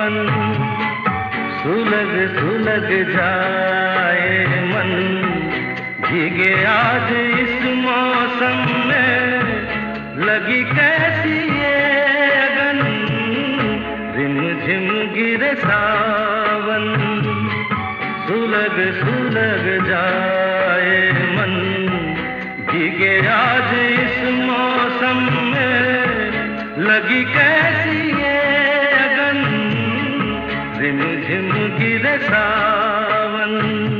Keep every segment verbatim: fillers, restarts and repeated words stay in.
सुलग सुलग जाए मन, भीगे आज इस मौसम में, लगी कैसी ये अगन, रिम झिम गिरे सावन। सुलग सुलग जाए मन, भीगे आज इस मौसम में, लगी कैसी ये अगन, रिम झिम गिरे सावन।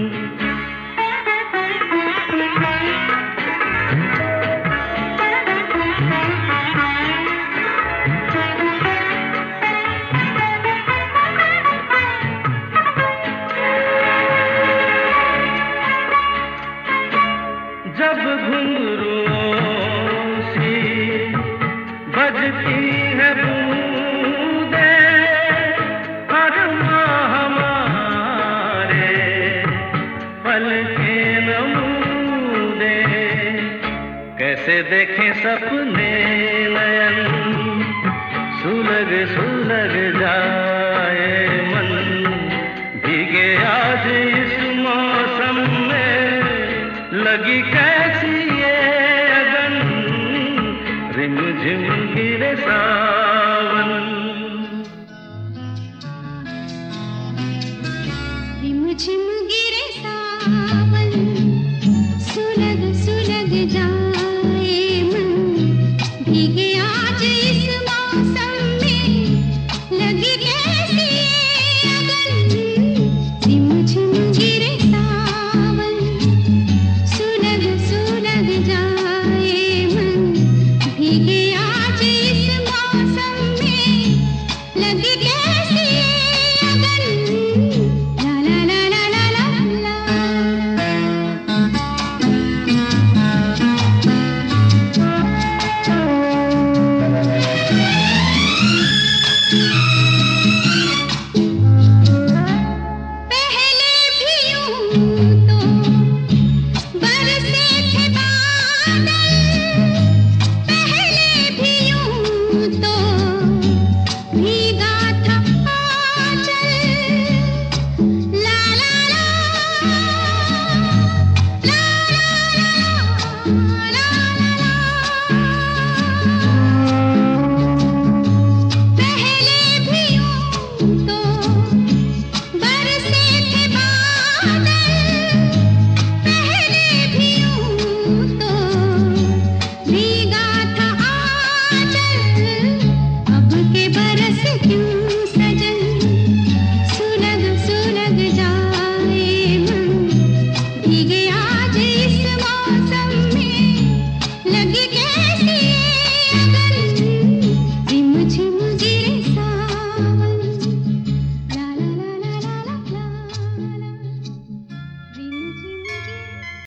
जब घुंघरूओं सी बजती है बूंदे, हर माह हमारे पलके नमूदे, कैसे देखें सपने नयन, सुलग सुलग जाए मन, भीगे आज इस मौसम में, लगी कैसी ये अगन, रिम झिम गिरे सावन। रिम झिम गिरे सावन, सुलग सुलग जाए मन, भीगे आज इस मौसम में, लगी कैसी ये अगन, रिम झिम गिरे सावन, सुलग सुलग जाए मन, भीगे आज इस मौसम में, लगी